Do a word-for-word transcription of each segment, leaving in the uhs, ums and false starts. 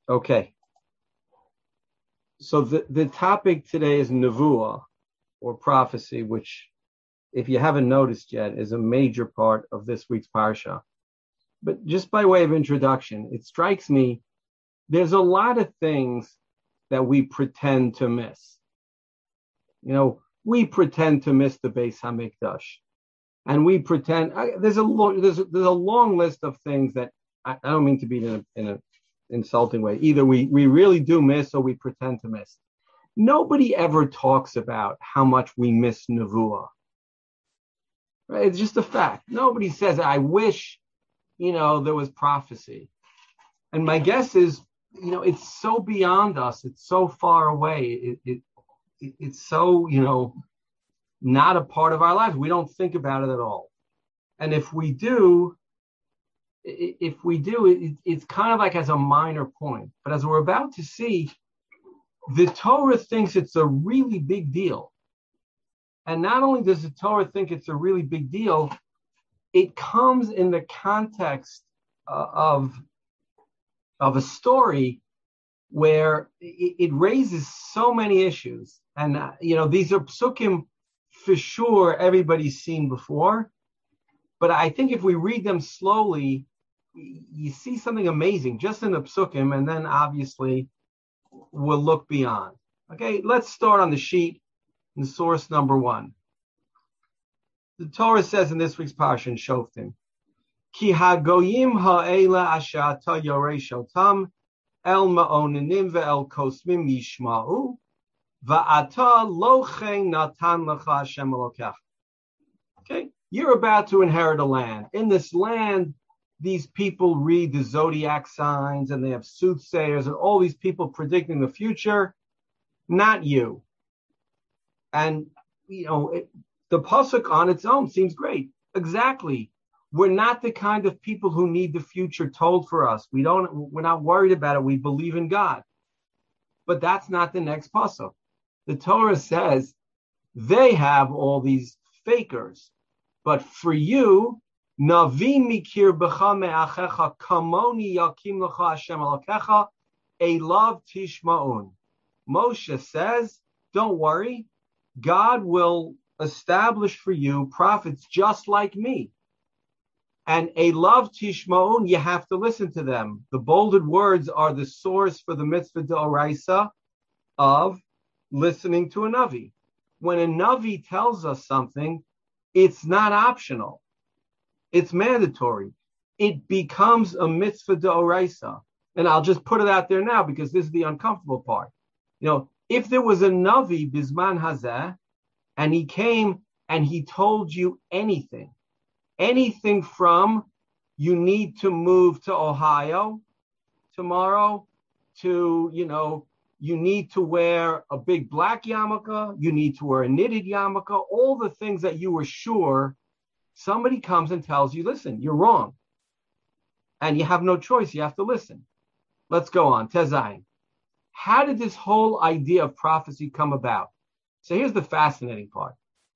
Okay. So the, the topic today is Nevuah, or prophecy, which, if you haven't noticed yet, is a major part of this week's Parsha. But just by way of introduction, it strikes me there's a lot of things that we pretend to miss. You know, we pretend to miss the Beis Hamikdash, and we pretend I, there's a lo- there's a, there's a long list of things that I, I don't mean to be in a, in a insulting way. Either we we really do miss or we pretend to miss. Nobody ever talks about how much we miss Nevuah. Right? It's just a fact. Nobody says, I wish, you know, there was prophecy. And my guess is, you know, it's so beyond us. It's so far away. It, it, it it's so, you know, not a part of our lives. We don't think about it at all. And if we do, if we do, it, it's kind of like as a minor point. But as we're about to see, the Torah thinks it's a really big deal. And not only does the Torah think it's a really big deal, it comes in the context uh, of, of a story where it, it raises so many issues. And, uh, you know, these are psukim for sure everybody's seen before. But I think if we read them slowly, you see something amazing just in the psukim, and then obviously we'll look beyond. Okay, let's start on the sheet in source number one. The Torah says in this week's Parsha in Shoftim, Ki hagoyim ha'ela asher ata yorei shotam el ma'onenim ve'el kosmim yishma'u va'ata lo chen natan lecha Hashem Elokecha. Okay, you're about to inherit a land. In this land, these people read the zodiac signs and they have soothsayers and all these people predicting the future. Not you. And, you know, it, the pasuk on its own seems great. Exactly. We're not the kind of people who need the future told for us. We don't, we're not worried about it. We believe in God. But that's not the next pasuk. The Torah says they have all these fakers. But for you, Navi mikir b'cha me'achecha kamoni yakim lecha Hashem Elokecha elav tishma'un. Moshe says, don't worry, God will establish for you prophets just like me. And elav tishma'un, you have to listen to them. The bolded words are the source for the mitzvah d'oraisa of listening to a Navi. When a Navi tells us something, it's not optional. It's mandatory. It becomes a mitzvah d'oraisa. And I'll just put it out there now because this is the uncomfortable part. You know, if there was a Navi Bizman Hazeh, and he came and he told you anything, anything from you need to move to Ohio tomorrow to, you know, you need to wear a big black yarmulke, you need to wear a knitted yarmulke, all the things that you were sure, somebody comes and tells you, listen, you're wrong. And you have no choice. You have to listen. Let's go on. Tezayin. How did this whole idea of prophecy come about? So here's the fascinating part.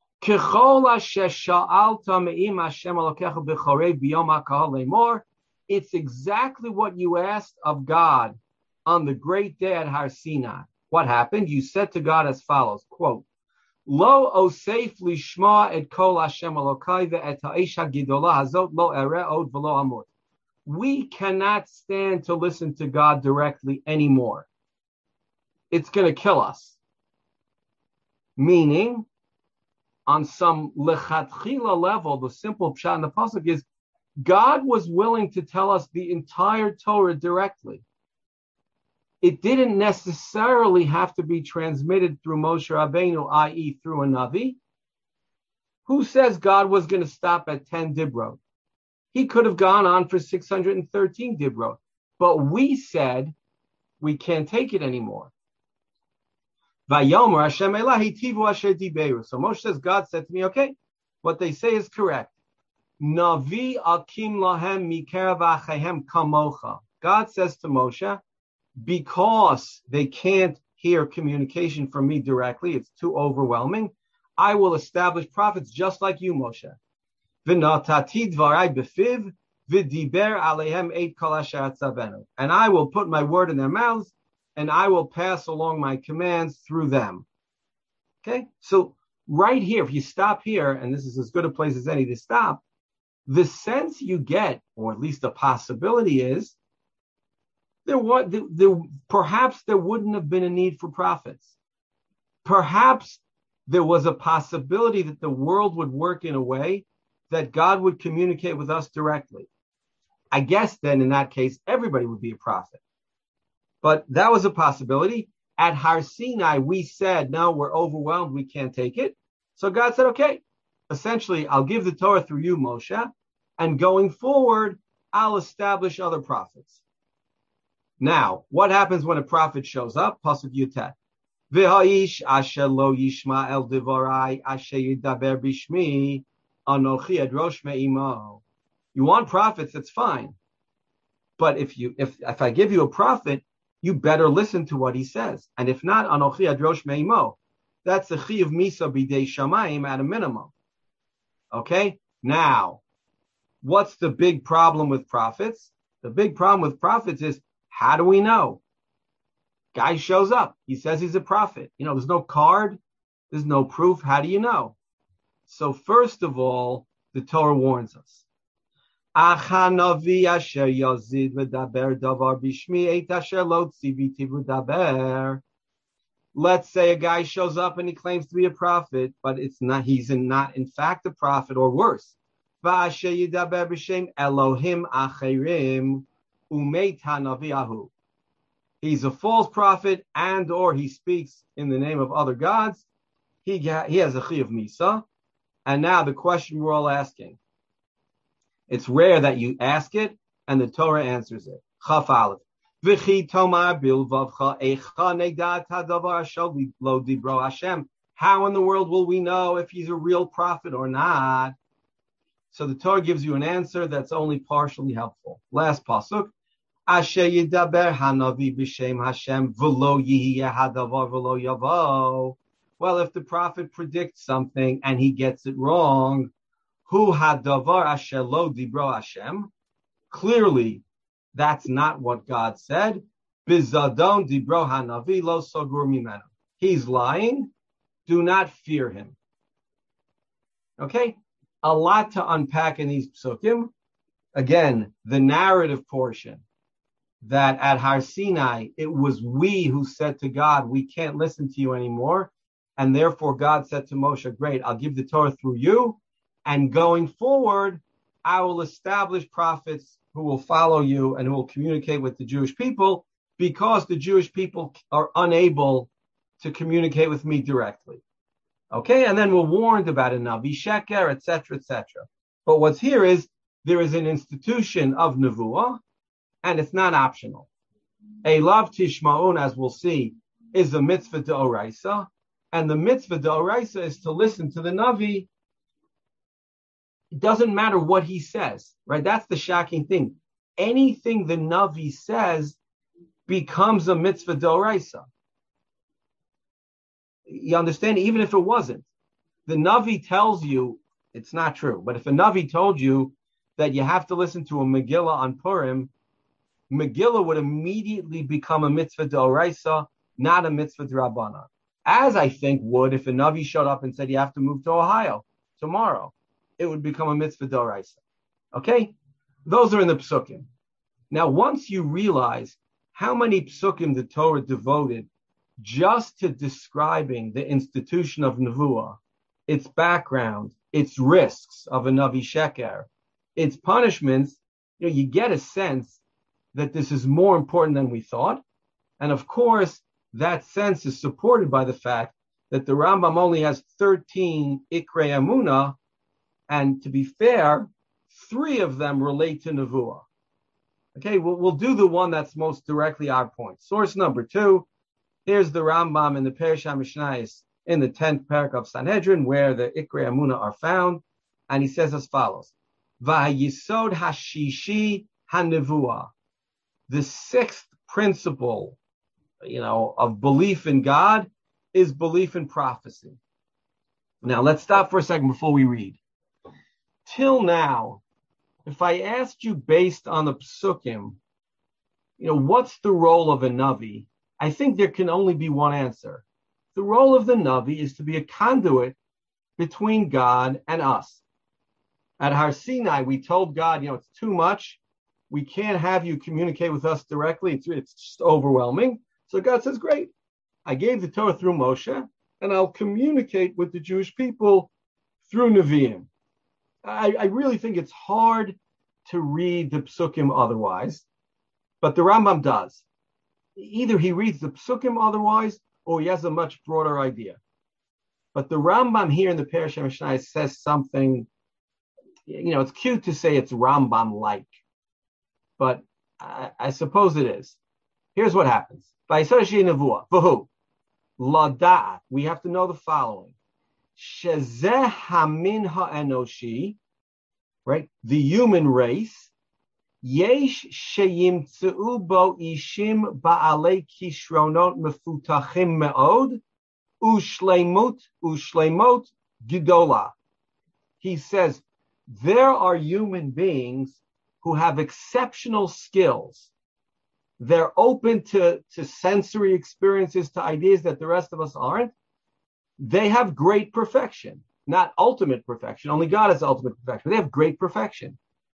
It's exactly what you asked of God on the great day at Har Sinai. What happened? You said to God as follows, quote, Lo osef lishma et kol Hashem Elokai ve'et ha'esh hagidola hazot lo ere od v'lo amut. We cannot stand to listen to God directly anymore. It's going to kill us. Meaning, on some lechatchila level, the simple pshat in the pasuk is, God was willing to tell us the entire Torah directly. It didn't necessarily have to be transmitted through Moshe Rabbeinu, that is through a Navi. Who says God was going to stop at ten dibrot? He could have gone on for six hundred thirteen dibrot. But we said we can't take it anymore. Vayomer Hashem Elahi tivu asher diberu. So Moshe says, God said to me, okay, what they say is correct. Navi akim lahem mikerav achehem kamocha. God says to Moshe, because they can't hear communication from me directly, it's too overwhelming, I will establish prophets just like you, Moshe. V'natati dvarai befiv V'diber alehem eit kol asher atzavenu. And I will put my word in their mouths, and I will pass along my commands through them. Okay? So right here, if you stop here, and this is as good a place as any to stop, the sense you get, or at least the possibility is, there was, there, there, perhaps there wouldn't have been a need for prophets. Perhaps there was a possibility that the world would work in a way that God would communicate with us directly. I guess then in that case, everybody would be a prophet. But that was a possibility. At Har Sinai, we said, no, we're overwhelmed, we can't take it. So God said, okay, essentially, I'll give the Torah through you, Moshe, and going forward, I'll establish other prophets. Now, what happens when a prophet shows up? Pasuk Yutet. V'ha'ish asher lo yishma el divarai asher yidaber bishmi anochi adrosh me'imo. You want prophets, that's fine. But if you if if I give you a prophet, you better listen to what he says. And if not, anochi adrosh me'imo. That's the chi of misa b'dei shamayim at a minimum. Okay? Now, what's the big problem with prophets? The big problem with prophets is, how do we know? Guy shows up. He says he's a prophet. You know, there's no card. There's no proof. How do you know? So first of all, the Torah warns us. Let's say a guy shows up and he claims to be a prophet, but it's not. He's in, not in fact a prophet, or worse. Elohim acherim umeit hanaviahu. He's a false prophet, and or he speaks in the name of other gods. He he has a chi of misa. And now the question we're all asking. It's rare that you ask it, and the Torah answers it. Chaf Aleph. V'chi tomar bilvavcha eicha nedat hadavar shel lo dibro Hashem. How in the world will we know if he's a real prophet or not? So the Torah gives you an answer that's only partially helpful. Last pasuk. Asher yidaber hanavi b'shem Hashem v'lo yihiyeh hadavar v'lo yavo. Well, if the prophet predicts something and he gets it wrong, hu hadavar asher lo dibro Hashem. Clearly, that's not what God said. Bizadon dibro hanavi lo sogur mimenu. He's lying. Do not fear him. Okay? A lot to unpack in these psukim. Again, the narrative portion, that at Har Sinai, it was we who said to God, we can't listen to you anymore. And therefore God said to Moshe, great, I'll give the Torah through you. And going forward, I will establish prophets who will follow you and who will communicate with the Jewish people, because the Jewish people are unable to communicate with me directly. Okay, and then we're warned about a Navi Sheker, et cetera, et cetera. But what's here is, there is an institution of Nevuah, and it's not optional. Elav Tishma'un, as we'll see, is a mitzvah d'oraisa, and the mitzvah d'oraisa is to listen to the Navi. It doesn't matter what he says, right? That's the shocking thing. Anything the Navi says becomes a mitzvah d'oraisa. You understand? Even if it wasn't. The Navi tells you it's not true. But if a Navi told you that you have to listen to a Megillah on Purim, Megillah would immediately become a mitzvah d'oraisa, not a mitzvah d'rabbanan. As I think would if a Navi showed up and said you have to move to Ohio tomorrow. It would become a mitzvah d'oraisa. Okay? Those are in the psukim. Now, once you realize how many psukim the Torah devoted just to describing the institution of Nevuah, its background, its risks of a Navi Sheker, its punishments, you know, you get a sense that this is more important than we thought. And of course, that sense is supported by the fact that the Rambam only has thirteen Ikrei Emunah, and to be fair, three of them relate to Nevuah. Okay, we'll, we'll do the one that's most directly our point. Source number two, here's the Rambam in the Perush HaMishnayos in the tenth parak of Sanhedrin, where the Ikrei Emunah are found, and he says as follows: V'hayisod hashishi hanevuah. The sixth principle, you know, of belief in God is belief in prophecy. Now, let's stop for a second before we read. Till now, If I asked you based on the psukim, you know, what's the role of a Navi? I think there can only be one answer. The role of the Navi is to be a conduit between God and us. At Har Sinai, we told God, you know, it's too much. We can't have you communicate with us directly. It's, it's just overwhelming. So God says, great. I gave the Torah through Moshe, and I'll communicate with the Jewish people through Nevi'im. I, I really think it's hard to read the Psukim otherwise, but the Rambam does. Either he reads the Psukim otherwise, or he has a much broader idea. But the Rambam here in the Parashat Mishnah says something, you know, it's cute to say it's Rambam-like, but I, I suppose it is. Here's what happens. Vahu, Lada'at, we have to know the following. Shezeh hamin ha'enoshi, right? The human race. Yesh sheyimtzeu bo ishim ba'alei kishronot mefutachim me'od ushleimut ushleimot gidola. He says there are human beings who have exceptional skills. They're open to, to sensory experiences, to ideas that the rest of us aren't. They have great perfection, not ultimate perfection. Only God has ultimate perfection. They have great perfection.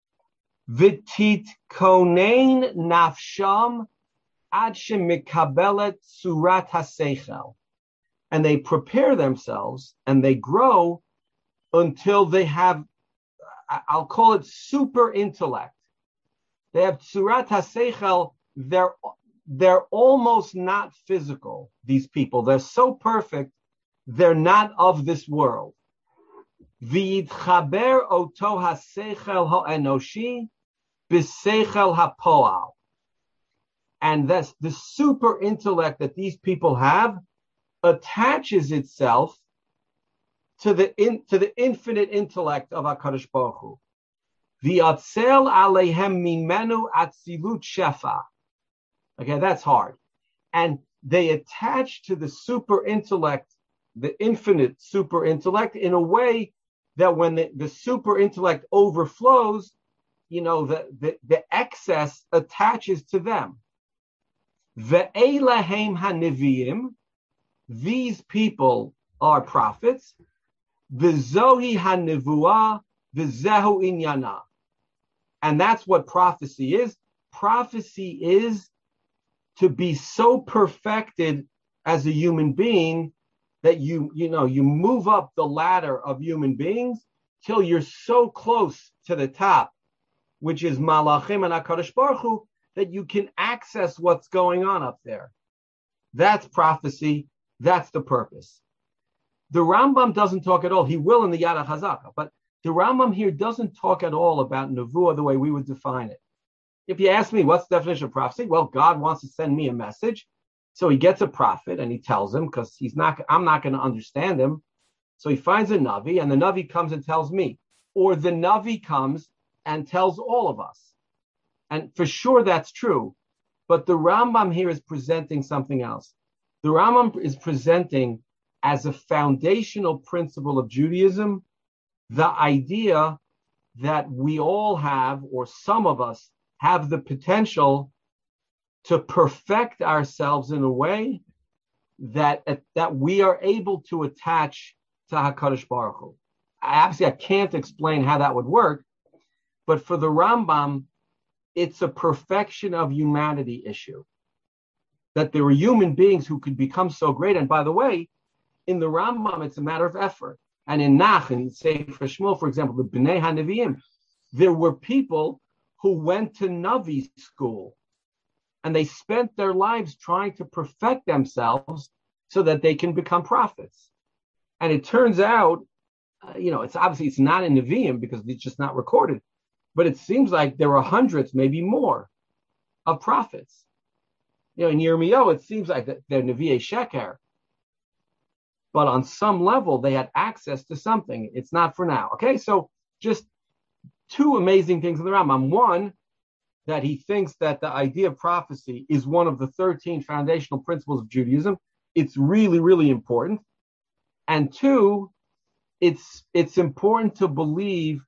V'tit konein nafsham ad shemikabelet surat haseichel. And they prepare themselves and they grow until they have, I'll call it super intellect. They have surat haseichel. They're, they're almost not physical, these people. They're so perfect. They're not of this world. V'yitchaber oto haseichel ha'enoshi b'seichel ha'poal. And that's the super intellect that these people have attaches itself to the in, to the infinite intellect of HaKadosh Baruch Hu. V'yatzel aleihem mimenu atzilut shefa. Okay, that's hard. And they attach to the super intellect, the infinite super intellect, in a way that when the, the super intellect overflows, you know, the, the, the excess attaches to them. Ve'elahem hanivim, these people are prophets. V'zohi hanivuah, v'zehu inyana. And that's what prophecy is. Prophecy is to be so perfected as a human being that you, you know, you move up the ladder of human beings till you're so close to the top, which is Malachim and HaKadosh Baruch Hu, that you can access what's going on up there. That's prophecy. That's the purpose. The Rambam doesn't talk at all. He will in the Yad HaChazaka, but the Rambam here doesn't talk at all about Nevuah the way we would define it. If you ask me what's the definition of prophecy, well, God wants to send me a message. So he gets a prophet and he tells him, because he's not, I'm not going to understand him. So he finds a Navi, and the Navi comes and tells me. Or the Navi comes and tells all of us. And for sure that's true. But the Rambam here is presenting something else. The Rambam is presenting as a foundational principle of Judaism the idea that we all have, or some of us, have the potential to perfect ourselves in a way that, that we are able to attach to HaKadosh Baruch Hu. Obviously, I can't explain how that would work, but for the Rambam, it's a perfection of humanity issue. That there are human beings who could become so great. And by the way, in the Rambam, it's a matter of effort. And in Nach, and say for Shmuel, for example, the Bnei HaNevi'im, there were people who went to Navi school, and they spent their lives trying to perfect themselves so that they can become prophets. And it turns out, uh, you know, it's obviously it's not in Nevi'im because it's just not recorded, but it seems like there are hundreds, maybe more, of prophets. You know, in Yirmiyahu, it seems like they're Nevi'ei Sheker, but on some level, they had access to something. It's not for now. Okay, so just two amazing things in the Rambam. One, that he thinks that the idea of prophecy is one of the thirteen foundational principles of Judaism. It's really, really important. And two, it's it's important to believe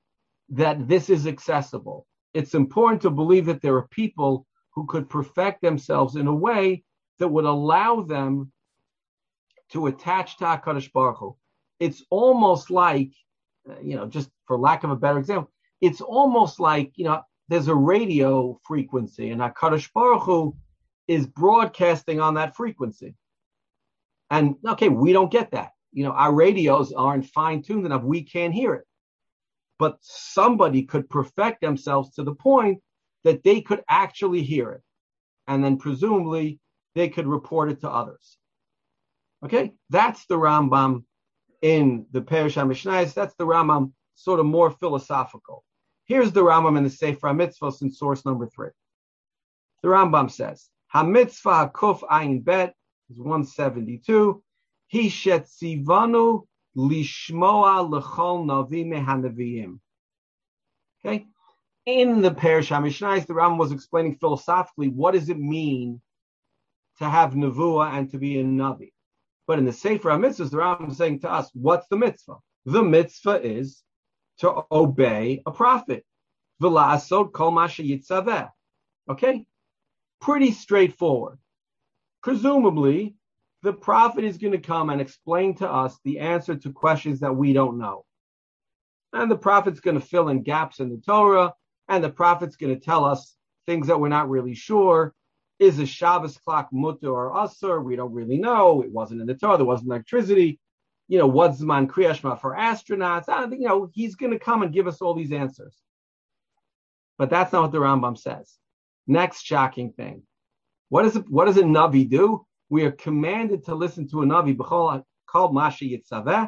that this is accessible. It's important to believe that there are people who could perfect themselves in a way that would allow them to attach to HaKadosh Baruch Hu. It's almost like, you know, just for lack of a better example, it's almost like, you know, there's a radio frequency and HaKadosh Baruch Hu is broadcasting on that frequency. And, okay, we don't get that. You know, our radios aren't fine-tuned enough. We can't hear it. But somebody could perfect themselves to the point that they could actually hear it. And then presumably they could report it to others. Okay? That's the Rambam in the Perush HaMishnayos. That's the Rambam sort of more philosophical. Here's the Rambam in the Sefer HaMitzvos in source number three. The Rambam says, HaMitzvah HaKuf Ayin Bet is one seventy-two. He shetzivanu lishmoa lechol navi mehanaviyim. Okay? In the Perush HaMishnayos, the Rambam was explaining philosophically what does it mean to have nevuah and to be a navi. But in the Sefer HaMitzvahs, the Rambam is saying to us, what's the mitzvah? The mitzvah is to obey a prophet. V'la'asot kol ma sheyitzaveh. Okay? Pretty straightforward. Presumably, the prophet is going to come and explain to us the answer to questions that we don't know. And the prophet's going to fill in gaps in the Torah, and the prophet's going to tell us things that we're not really sure. Is a Shabbos clock mutter or asur? We don't really know. It wasn't in the Torah. There wasn't electricity. You know, what's Zman Kriyas Shema for astronauts? I don't think, you know, he's going to come and give us all these answers. But that's not what the Rambam says. Next shocking thing. What, is it, what does a Navi do? We are commanded to listen to a Navi. B'chol kol ma sheyitzaveh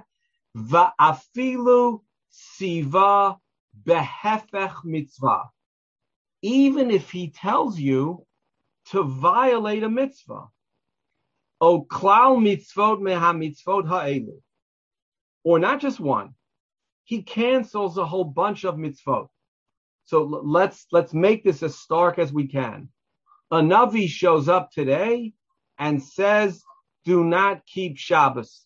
va'afilu siva behefech mitzvah. Even if he tells you to violate a mitzvah. O klal mitzvot meha mitzvot ha'elu. Or not just one. He cancels a whole bunch of mitzvot. So let's let's make this as stark as we can. A Navi shows up today and says, do not keep Shabbos.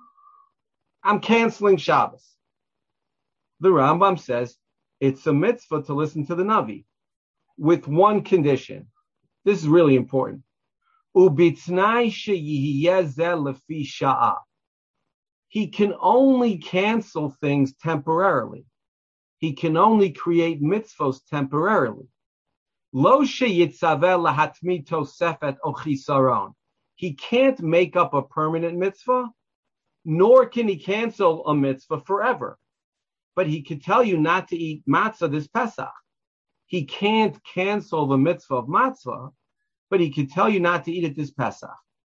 I'm canceling Shabbos. The Rambam says it's a mitzvah to listen to the Navi with one condition. This is really important. Ubitznai sheyiyeh zeh lefi sha'ah. He can only cancel things temporarily. He can only create mitzvos temporarily. Lo sheyitzaveh lahatmi tosefet o chisaron. He can't make up a permanent mitzvah, nor can he cancel a mitzvah forever. But he could tell you not to eat matzah this Pesach. He can't cancel the mitzvah of matzah, but he could tell you not to eat it this Pesach.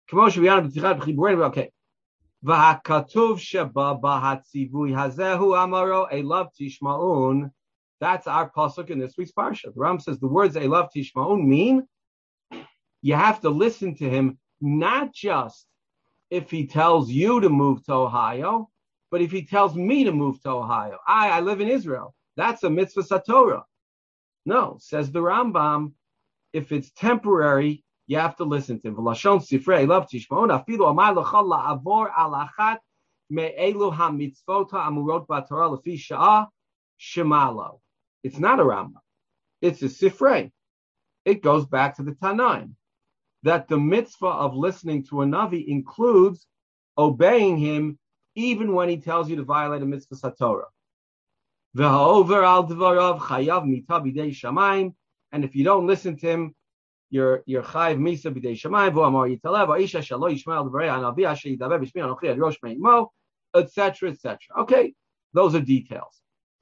Okay. V'hakatuv sheba b'hatzivui hazehu amaro elav tishma'un. That's our pasuk in this week's parsha. The Ram says the words elav tishma'un mean you have to listen to him, not just if he tells you to move to Ohio, but if he tells me to move to Ohio. I, I live in Israel. That's a mitzvah satorah. No, says the Rambam, if it's temporary, you have to listen to him. V'lashon sifrei elav tishma'un afilu amar l'chol la'avor al achat me'elu hamitzvot ha'amurot b'Torah lefi sha'ah shemalo. It's not a Rambam. It's a sifrei. It goes back to the Tanaim that the mitzvah of listening to a Navi includes obeying him even when he tells you to violate a mitzvah satorah. V'ha'over al dvarav chayav mita b'dei shamayim. And if you don't listen to him, you're you're chayav misa b'dei shamayim. V'amar yitalev ha'isha shalo yishma al dvarei ha'navi asher yidaber b'shmi anochi ad rosh me'imo, et cetera, et cetera. Okay, those are details.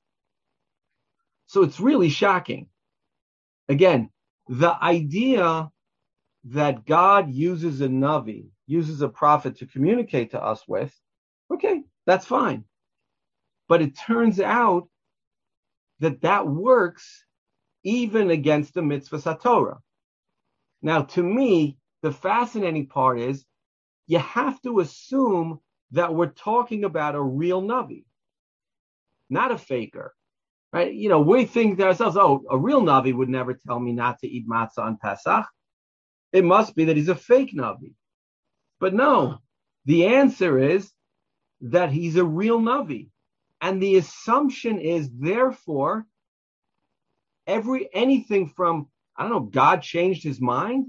So it's really shocking. Again, the idea that God uses a Navi, uses a prophet to communicate to us with, okay, that's fine. But it turns out that that works even against the mitzvah satorah. Now, to me, the fascinating part is you have to assume that we're talking about a real Navi, not a faker. Right? You know, we think to ourselves, oh, a real Navi would never tell me not to eat matzah on Pesach. It must be that he's a fake Navi. But no, the answer is that he's a real Navi. And the assumption is, therefore, every anything from, I don't know, God changed his mind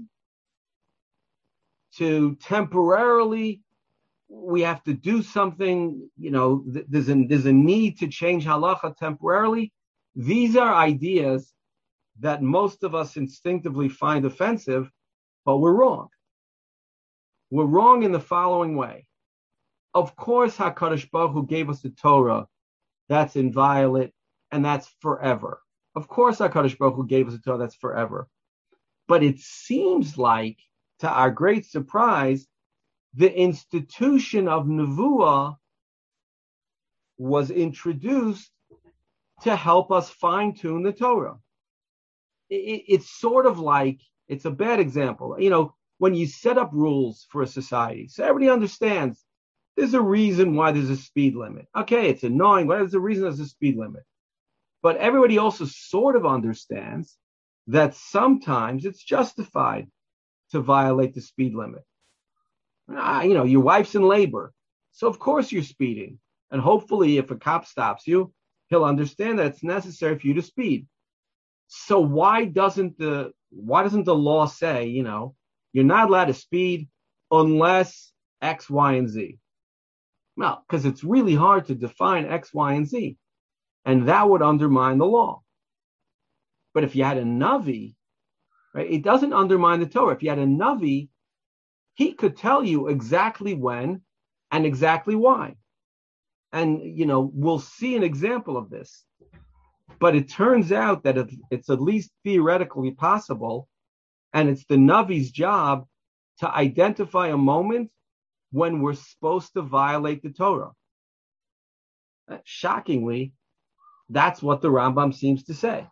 to temporarily we have to do something, you know, th- there's, a, there's a need to change halacha temporarily. These are ideas that most of us instinctively find offensive, but we're wrong. We're wrong in the following way. Of course, HaKadosh Baruch Hu gave us the Torah. That's inviolate, and that's forever. Of course, HaKadosh Baruch Hu gave us the Torah. That's forever. But it seems like, to our great surprise, the institution of Nevuah was introduced to help us fine-tune the Torah. It, it, it's sort of like, it's a bad example. You know, when you set up rules for a society, so everybody understands there's a reason why there's a speed limit. Okay, it's annoying, but there's a reason there's a speed limit. But everybody also sort of understands that sometimes it's justified to violate the speed limit. Ah, you know, your wife's in labor, so of course you're speeding. And hopefully if a cop stops you, he'll understand that it's necessary for you to speed. So why doesn't the why doesn't the law say, you know, you're not allowed to speed unless X, Y, and Z? Well, because it's really hard to define X, Y, and Z. And that would undermine the law. But if you had a Navi, right, it doesn't undermine the Torah. If you had a Navi, he could tell you exactly when and exactly why. And, you know, we'll see an example of this. But it turns out that it's at least theoretically possible, and it's the Navi's job to identify a moment when we're supposed to violate the Torah. Shockingly, that's what the Rambam seems to say.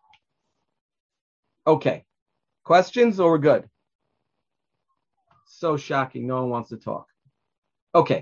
Okay. Questions, or we're good? So shocking. No one wants to talk. Okay.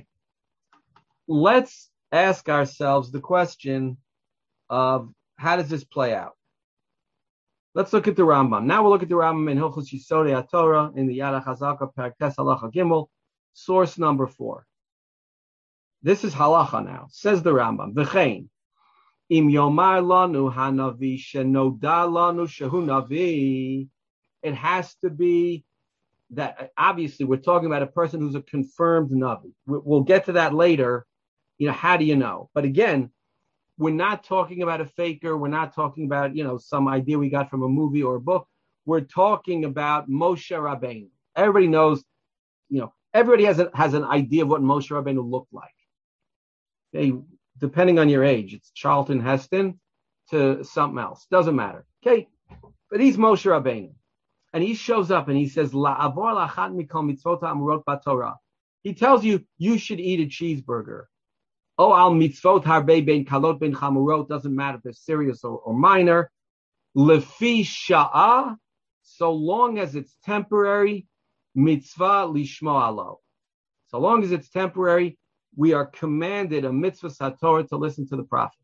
Let's ask ourselves the question of how does this play out? Let's look at the Rambam. Now we'll look at the Rambam in Hilchos Yisodei HaTorah in the Yad HaChazaka Perek Tes Halacha Gimel, source number four. This is halacha now. Says the Rambam, V'chein, im yomar lanu hanavi shenoda lanu shehu navi. It has to be that, obviously, we're talking about a person who's a confirmed Navi. We'll get to that later. You know, how do you know? But again, we're not talking about a faker. We're not talking about, you know, some idea we got from a movie or a book. We're talking about Moshe Rabbeinu. Everybody knows, you know, everybody has a, has an idea of what Moshe Rabbeinu looked like. Okay, depending on your age, it's Charlton Heston to something else. Doesn't matter. Okay, but he's Moshe Rabbeinu. And he shows up and he says, La'avor la'achat mikol mitzvot ha'amurot b'Torah. He tells you, you should eat a cheeseburger. Oh, al mitzvot harbe ben kalot ben chamurot. Doesn't matter if they're serious or, or minor. Lefi sha'ah, so long as it's temporary, mitzvah lishmo alo. So long as it's temporary, we are commanded a mitzvah satorah to listen to the prophet.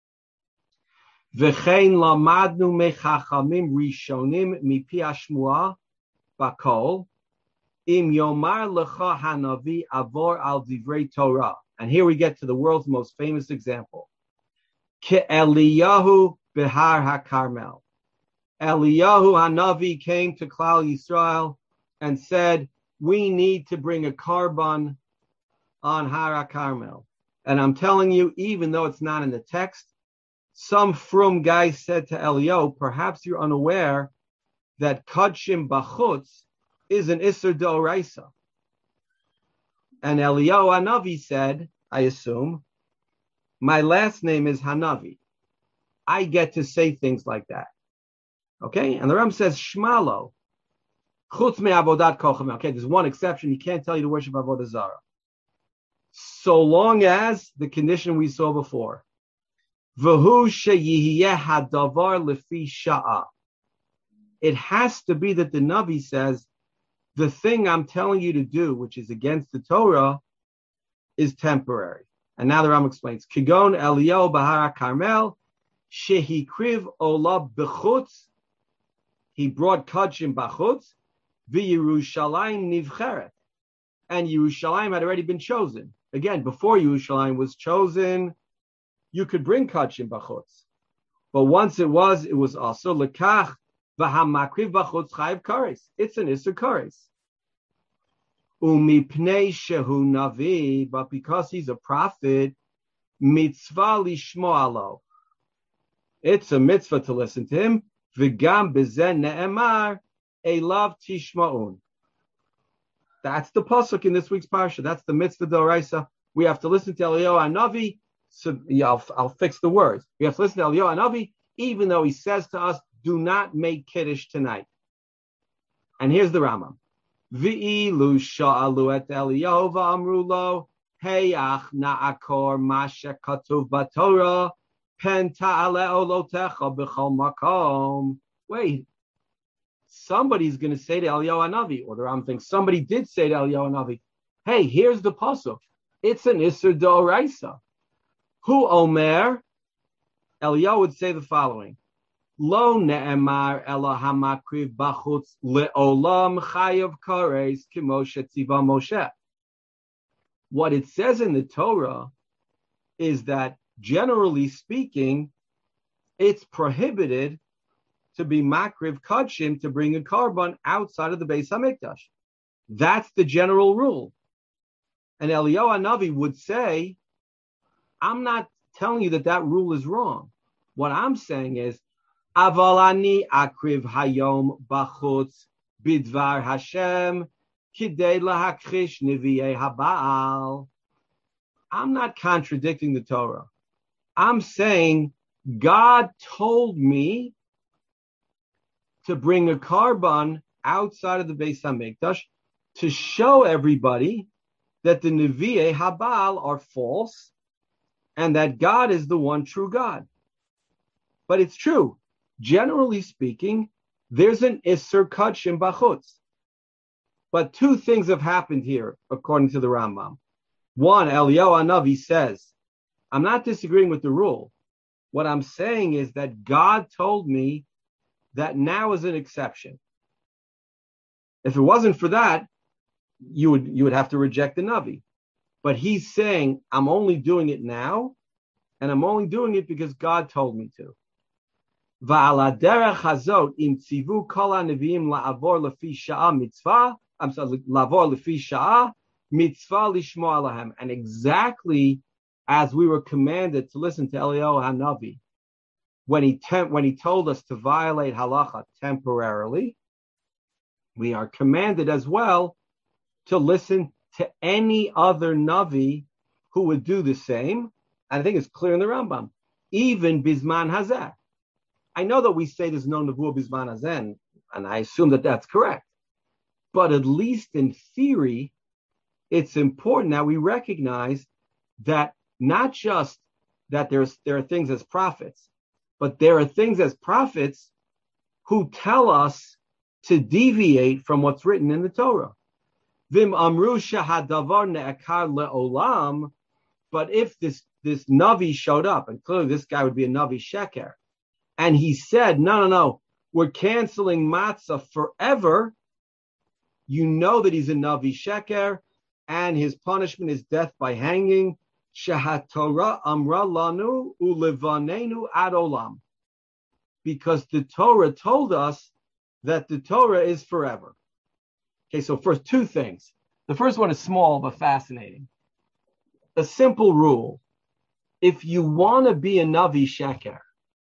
V'chein lamadnu mechachamim rishonim mipi hashmuah bakol im yomar lecha hanavi avor al divrei Torah. And here we get to the world's most famous example. Ke Eliyahu behar haKarmel. Eliyahu Hanavi came to Klal Yisrael and said, we need to bring a carbon on Har HaKarmel. And I'm telling you, even though it's not in the text, some frum guy said to Eliyahu, perhaps you're unaware that Kodshim Bachutz is an Isser D'Oraisa. And Eliyahu Hanavi said, I assume, my last name is Hanavi. I get to say things like that. Okay? And the Ram says, Shmalo, Chutz me avodat kochem. Okay, there's one exception. He can't tell you to worship Avodah Zarah. So long as the condition we saw before. V'hu sheyihiyeh hadavar lefi sha'ah. It has to be that the Navi says, the thing I'm telling you to do, which is against the Torah, is temporary. And now the Ram explains, Kigon Eliyahu Bahar Karmel, Shehikriv Ola Bechutz, he brought Kodshim Bachutz, V'Yerushalayim Nivcheret. And Yerushalayim had already been chosen. Again, before Yerushalayim was chosen, you could bring kachim b'chutz. But once it was, it was also lekach v'hamakriv b'chutz chayiv kares. It's an iser kares. Umipnei shehu navi, but because he's a prophet, mitzvah lishmo alo. It's a mitzvah to listen to him. V'gam bezen ne'emar elav tishma'un. That's the pasuk in this week's parsha. That's the mitzvah d'oraisa. We have to listen to Eliyahu Hanavi. So yeah, I'll, I'll fix the words. We have to listen to Eliyahu Hanavi, even though he says to us, "Do not make kiddush tonight." And here's the Rambam. V'ilu sha'alu et Eliyahu v'amru lo heyach na'akor mashe katuv b'Torah pen ta'ale olotecha b'chol makom. Wait, somebody's going to say to Eliyahu Hanavi, or the Rambam thinks somebody did say to Eliyahu Hanavi, "Hey, here's the pasuk. It's an iser d'oraisa." Who Omer? Eliyahu would say the following: Lo ne'emar ela hamakriv b'chutz le'olam chayav kares k'moshe tziva Moshe. What it says in the Torah is that, generally speaking, it's prohibited to be makriv kachim, to bring a korban outside of the Beis Hamikdash. That's the general rule. And Eliyahu Hanavi would say, I'm not telling you that that rule is wrong. What I'm saying is, Aval ani akriv hayom b'chutz bidvar Hashem kidei lahakrish nevi'ei haBaal. I'm not contradicting the Torah. I'm saying God told me to bring a korban outside of the Beis Hamikdash to show everybody that the nevi'ei haBaal are false and that God is the one true God. But it's true. Generally speaking, there's an Isser Kachim Bachutz. But two things have happened here, according to the Rambam. One, Eliyahu Hanavi says, I'm not disagreeing with the rule. What I'm saying is that God told me that now is an exception. If it wasn't for that, you would you would have to reject the Navi. But he's saying, I'm only doing it now, and I'm only doing it because God told me to. Va'ala derech hazot im tzivu kol haneviim la'avor lefi sha'ah mitzvah, I'm sorry, la'avor lefi sha'ah mitzvah lishmo alahem. And exactly as we were commanded to listen to Eliyahu Hanavi, when he temp- when he told us to violate halacha temporarily, we are commanded as well to listen to any other Navi who would do the same. And I think it's clear in the Rambam, even Bizman Hazeh. I know that we say there's no Nevuah Bizman Hazeh, and I assume that that's correct. But at least in theory, it's important that we recognize that not just that there's there are things as prophets, but there are things as prophets who tell us to deviate from what's written in the Torah. Vim amru shahadavar ne'akar le'olam. But if this, this Navi showed up, and clearly this guy would be a Navi Sheker, and he said, no, no, no, we're canceling matzah forever, you know that he's a Navi Sheker, and his punishment is death by hanging. Shahatorah amra lanu ulevanenu ad olam. Because the Torah told us that the Torah is forever. Okay, so first, two things. The first one is small but fascinating. A simple rule. If you want to be a Navi Sheker,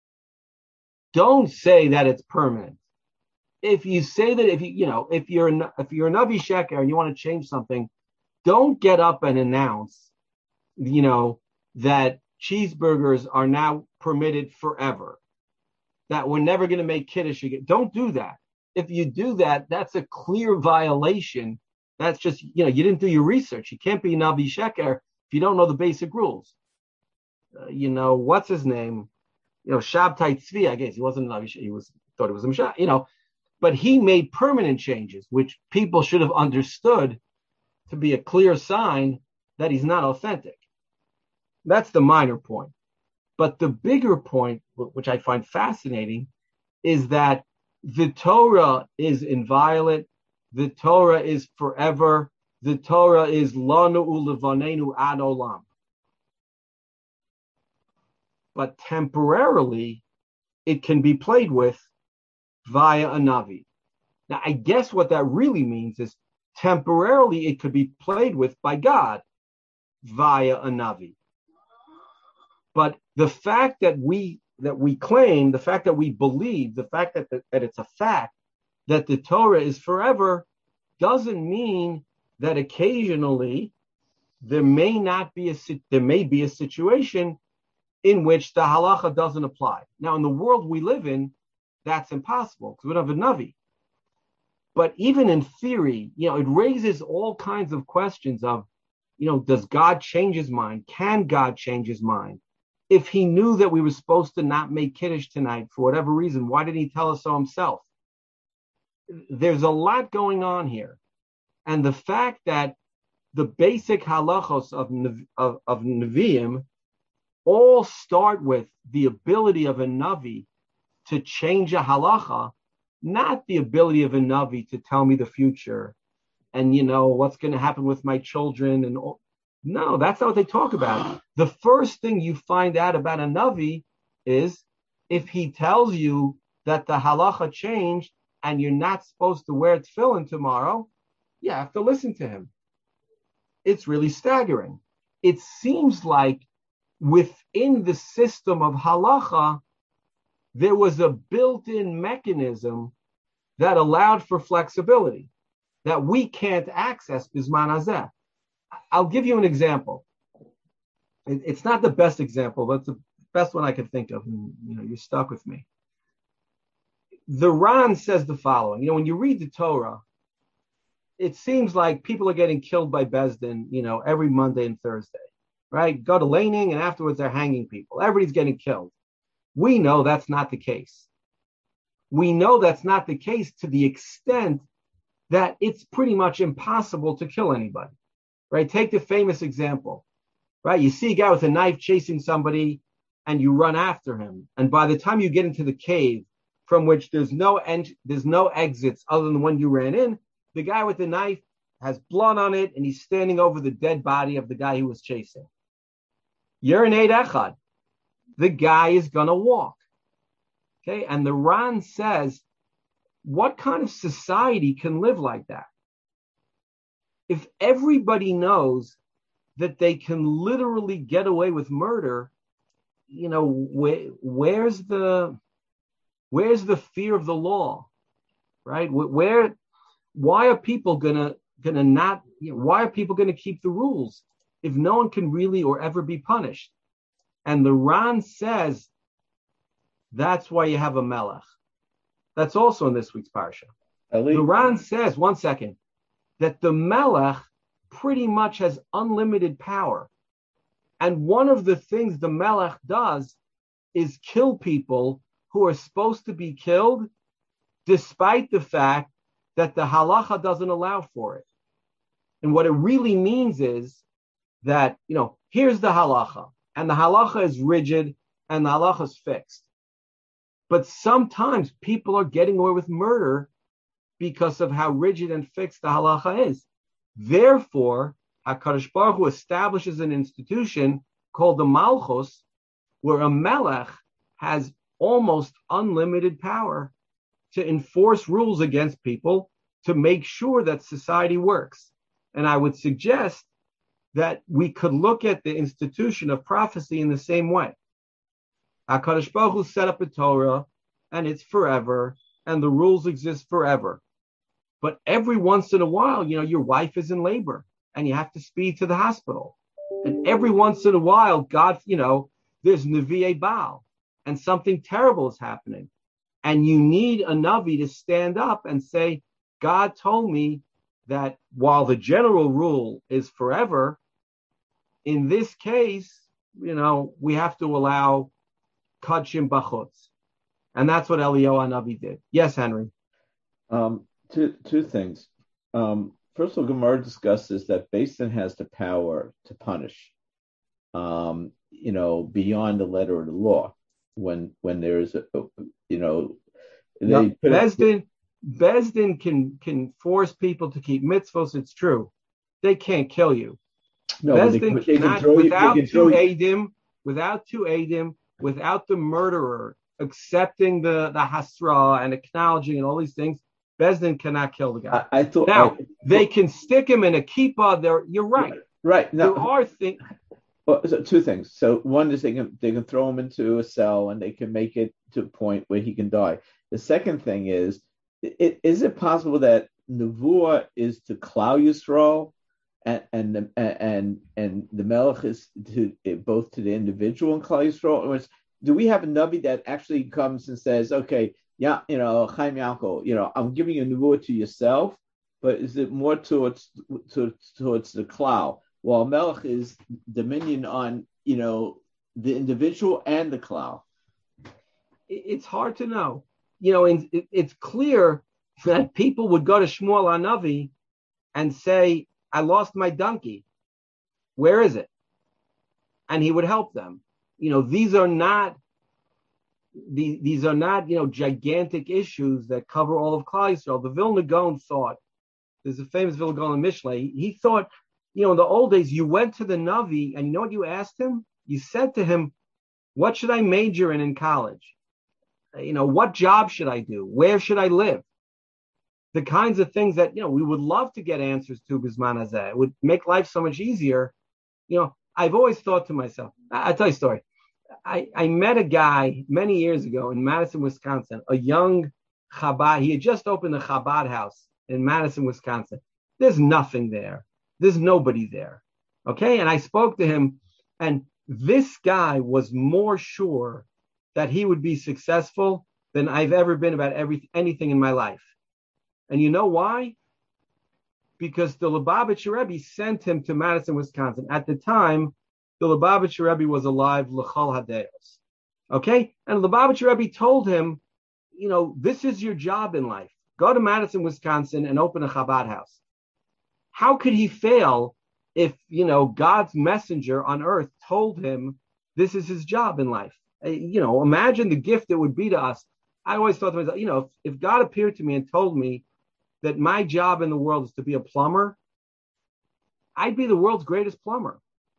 don't say that it's permanent. If you say that, if you, you know, if you're, a, if you're a Navi Sheker and you want to change something, don't get up and announce, you know, that cheeseburgers are now permitted forever, that we're never going to make kiddush again. Don't do that. If you do that, that's a clear violation. That's just, you know, you didn't do your research. You can't be Navi Sheker if you don't know the basic rules. Uh, you know, what's his name? You know, Shabtai Tzvi, I guess he wasn't a Navi Sheker. He was, thought it was a Mishah, you know, but he made permanent changes, which people should have understood to be a clear sign that he's not authentic. That's the minor point. But the bigger point, which I find fascinating, is that the Torah is inviolate. The Torah is forever. The Torah is lanu ulevanenu ad olam. but temporarily it can be played with via a Navi. Now, I guess what that really means is temporarily it could be played with by God via a Navi. But the fact that we that we claim, the fact that we believe, the fact that, the, that it's a fact that the Torah is forever doesn't mean that occasionally there may not be a there may be a situation in which the halacha doesn't apply. Now, in the world we live in, that's impossible because we don't have a Navi. But even in theory, you know, it raises all kinds of questions of, you know, does God change his mind? Can God change his mind? If he knew that we were supposed to not make Kiddush tonight for whatever reason, why didn't he tell us so himself? There's a lot going on here. And the fact that the basic halachos of, of, of Nevi'im all start with the ability of a Navi to change a halacha, not the ability of a Navi to tell me the future and, you know, what's going to happen with my children. And all. No, that's not what they talk about. The first thing you find out about a Navi is if he tells you that the halacha changed and you're not supposed to wear tefillin tomorrow, you have to listen to him. It's really staggering. It seems like within the system of halacha, there was a built-in mechanism that allowed for flexibility that we can't access bisman hazeh. I'll give you an example. It's not the best example, but it's the best one I could think of. And, you know, you're stuck with me. The Ran says the following. You know, when you read the Torah, it seems like people are getting killed by Beis Din, you know, every Monday and Thursday, right? Go to laning and afterwards they're hanging people. Everybody's getting killed. We know that's not the case. We know that's not the case to the extent that it's pretty much impossible to kill anybody, right? Take the famous example, right? You see a guy with a knife chasing somebody and you run after him. And by the time you get into the cave from which there's no end, there's no exits other than the one you ran in, the guy with the knife has blood on it and he's standing over the dead body of the guy he was chasing. You're an Eid Echad. The guy is going to walk. Okay. And the Ran says, what kind of society can live like that? If everybody knows that they can literally get away with murder, you know, where, where's the, where's the fear of the law, right? Where, why are people gonna, gonna not, you know, why are people gonna keep the rules if no one can really or ever be punished? And the Ran says, that's why you have a melech. That's also in this week's parsha. The Ran says, one second, that the melech pretty much has unlimited power. And one of the things the melech does is kill people who are supposed to be killed, despite the fact that the halacha doesn't allow for it. And what it really means is that, you know, here's the halacha, and the halacha is rigid, and the halacha is fixed. But sometimes people are getting away with murder because of how rigid and fixed the halacha is. Therefore, HaKadosh Baruch Hu establishes an institution called the Malchus, where a melech has almost unlimited power to enforce rules against people to make sure that society works. And I would suggest that we could look at the institution of prophecy in the same way. HaKadosh Baruch Hu set up a Torah, and it's forever, and the rules exist forever. But every once in a while, you know, your wife is in labor, and you have to speed to the hospital. And every once in a while, God, you know, there's Nevi'e Baal, and something terrible is happening. And you need a Navi to stand up and say, God told me that while the general rule is forever, in this case, you know, we have to allow Kadshim Bachutz. And that's what Eliyahu Hanavi did. Yes, Henry. Um, two two things. Um, first of all, Gemara discusses that Beis Din has the power to punish, um, you know, beyond the letter of the law. When when there is a, you know, they no, put Beis Din, Beis Din can can force people to keep mitzvos. It's true. They can't kill you. No, Beis they, Din they cannot, can throw without you, they can two throw Eidim, without two Eidim, without the murderer accepting the, the hasra and acknowledging and all these things, Beis Din cannot kill the guy. I, I thought now I, they can stick him in a kippah. There, you're right. Right. No, there are things. Well, so two things. So one is they can they can throw him into a cell and they can make it to a point where he can die. The second thing is, it, is it possible that Nevuah is to Klal Yisrael, and and the, and and the Melech is to both to the individual and Klal Yisrael? Or is, do we have a Navi that actually comes and says, okay, yeah, you know, Chaim Yankel, you know, I'm giving you Nevuah to yourself, but is it more towards to, towards the Klal? While Melech is dominion on, you know, the individual and the Klal. It's hard to know. You know, in, it, it's clear that people would go to Shmuel HaNavi and say, I lost my donkey. Where is it? And he would help them. You know, these are not, the, these are not, you know, gigantic issues that cover all of Klal Yisrael. The Vilna Gaon thought, there's a famous Vilna Gaon in Mishlei, he, he thought, you know, in the old days, you went to the Navi, and you know what you asked him? You said to him, what should I major in in college? You know, what job should I do? Where should I live? The kinds of things that, you know, we would love to get answers to, Bisman Hazeh. It would make life so much easier. You know, I've always thought to myself, I, I'll tell you a story. I, I met a guy many years ago in Madison, Wisconsin, a young Chabad. He had just opened a Chabad house in Madison, Wisconsin. There's nothing there. There's nobody there. Okay. And I spoke to him, and this guy was more sure that he would be successful than I've ever been about every, anything in my life. And you know why? Because the Lubavitcher Rebbe sent him to Madison, Wisconsin. At the time, the Lubavitcher Rebbe was alive, L'chol Hadeos. Okay. And the Lubavitcher Rebbe told him, you know, this is your job in life. Go to Madison, Wisconsin and open a Chabad house. How could he fail if, you know, God's messenger on earth told him this is his job in life? Uh, you know, imagine the gift it would be to us. I always thought to myself, you know, if, if God appeared to me and told me that my job in the world is to be a plumber, I'd be the world's greatest plumber.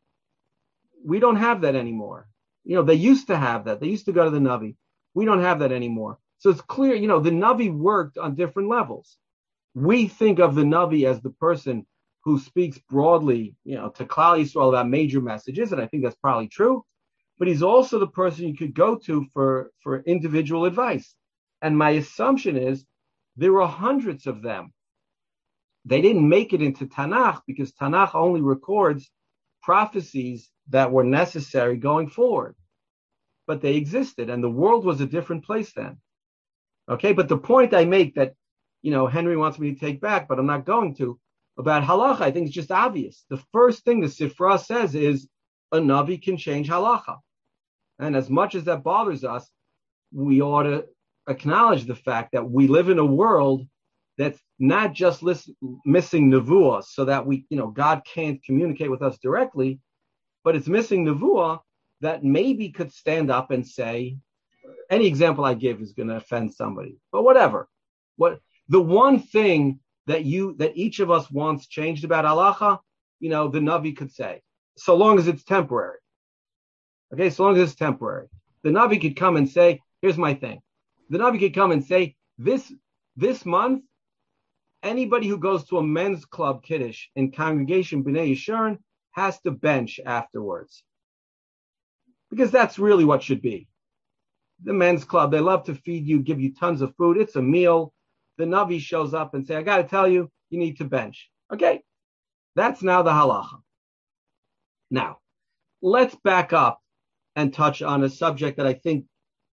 We don't have that anymore. You know, they used to have that. They used to go to the Navi. We don't have that anymore. So it's clear, you know, the Navi worked on different levels. We think of the Navi as the person who speaks broadly, you know, to Klal Yisrael about major messages, and I think that's probably true. But he's also the person you could go to for, for individual advice. And my assumption is there were hundreds of them. They didn't make it into Tanakh because Tanakh only records prophecies that were necessary going forward. But they existed, and the world was a different place then. Okay, but the point I make that, you know, Henry wants me to take back, but I'm not going to, about halacha, I think it's just obvious. The first thing the Sifra says is a Navi can change halacha. And as much as that bothers us, we ought to acknowledge the fact that we live in a world that's not just listen, missing nevuah, so that we, you know, God can't communicate with us directly, but it's missing nevuah that maybe could stand up and say, any example I give is going to offend somebody, but whatever. What the one thing that you that each of us wants changed about halacha, you know, the Navi could say, so long as it's temporary. Okay, so long as it's temporary. The Navi could come and say, here's my thing. The Navi could come and say, this this month, anybody who goes to a men's club kiddush in congregation B'nai Yeshurun has to bench afterwards. Because that's really what should be. The men's club, they love to feed you, give you tons of food. It's a meal. The Navi shows up and say, I got to tell you, you need to bench. Okay, that's now the halacha. Now, let's back up and touch on a subject that I think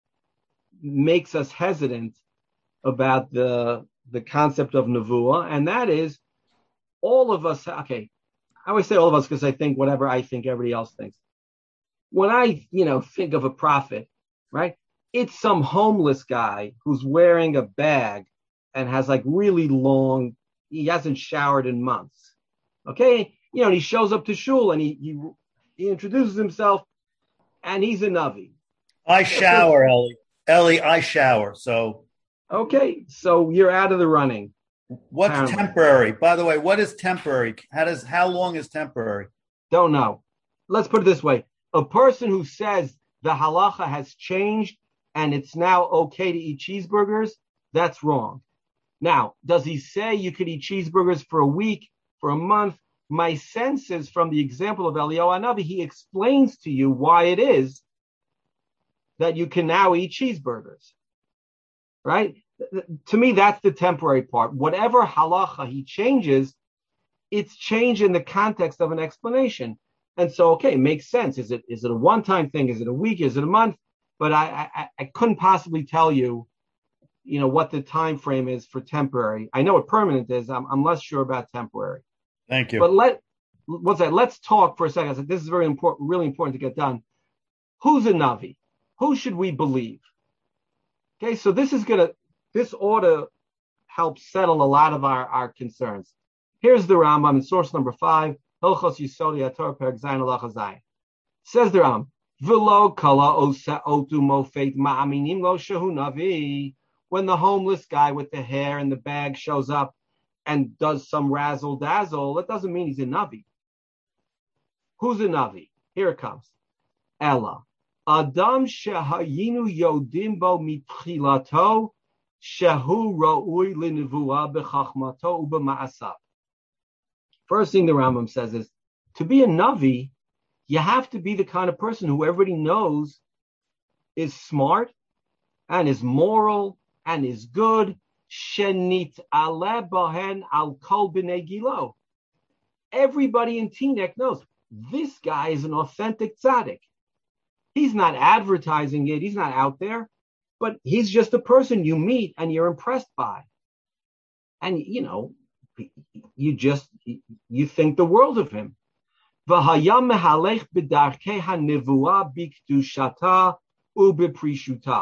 makes us hesitant about the, the concept of nevuah, and that is all of us, okay, I always say all of us because I think whatever I think, everybody else thinks. When I, you know, think of a prophet, right, it's some homeless guy who's wearing a bag and has like really long, he hasn't showered in months. Okay, you know, and he shows up to shul and he he, he introduces himself and he's a Navi. I shower, Ellie. Ellie, I shower. So okay, so you're out of the running. What's apparently. Temporary? By the way, what is temporary? How does how long is temporary? Don't know. Let's put it this way. A person who says the halacha has changed and it's now okay to eat cheeseburgers, that's wrong. Now, does he say you could eat cheeseburgers for a week, for a month? My sense is from the example of Eliyahu Hanavi, he explains to you why it is that you can now eat cheeseburgers, right? To me, that's the temporary part. Whatever halacha he changes, it's changed in the context of an explanation. And so, okay, it makes sense. Is it is it a one-time thing? Is it a week? Is it a month? But I, I, I couldn't possibly tell you, you know, what the time frame is for temporary. I know what permanent is. I'm, I'm less sure about temporary. Thank you. But let what's that? Let's talk for a second. I said, this is very important, really important to get done. Who's a Navi? Who should we believe? Okay, so this is gonna this ought to help settle a lot of our, our concerns. Here's the Rambam in source number five, Hilchos Yisodi HaTorah Perek Zayin Halacha Zayin. Says the Rambam, V'lo kala osa otu mofet ma'aminim lo shehu navi. When the homeless guy with the hair and the bag shows up and does some razzle dazzle, that doesn't mean he's a Navi. Who's a Navi? Here it comes. Ella. Adam shehayinu yodim bo mitchilato shehu ra'ui linevua bechachmato ubema'asav. First thing the Rambam says is, to be a Navi, you have to be the kind of person who everybody knows is smart and is moral and is good. Shenit ale bohen al kol b'nei gilo. Everybody in Teaneck knows this guy is an authentic tzaddik. He's not advertising it. He's not out there, but he's just a person you meet and you're impressed by. And, you know, you just, you think the world of him. V'hayam mehalech b'darkei hanevua b'kdushata u'b'prishuta.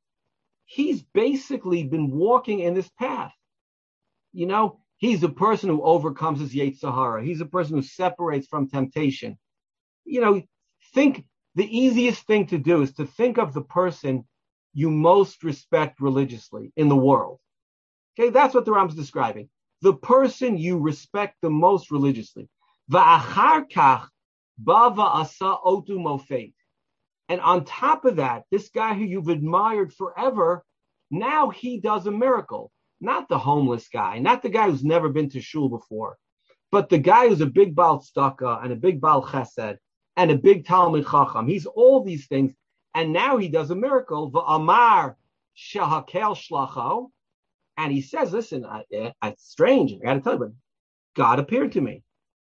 He's basically been walking in this path. You know, he's a person who overcomes his Yetzer Hara. He's a person who separates from temptation. You know, think the easiest thing to do is to think of the person you most respect religiously in the world. Okay, that's what the Rambam's describing. The person you respect the most religiously. Va'achar kach ba va'asa otu mofet. And on top of that, this guy who you've admired forever, now he does a miracle. Not the homeless guy, not the guy who's never been to shul before, but the guy who's a big Baal Tzedakah and a big Baal Chesed and a big Talmid Chacham. He's all these things, and now he does a miracle. V'amar shahakel shlacho, and he says, listen, I, I, it's strange, I got to tell you, but God appeared to me.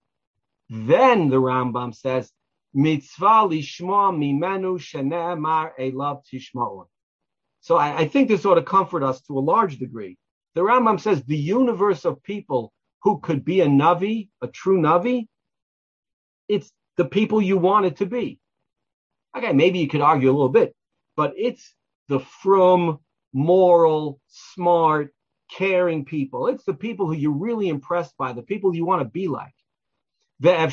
Then the Rambam says, mitzvah lishma mimenu shene'emar elav tishma'un. So I, I think this ought to comfort us to a large degree. The Rambam says the universe of people who could be a Navi, a true Navi, it's the people you want it to be. Okay, maybe you could argue a little bit, but it's the frum, moral, smart, caring people. It's the people who you're really impressed by, the people you want to be like. And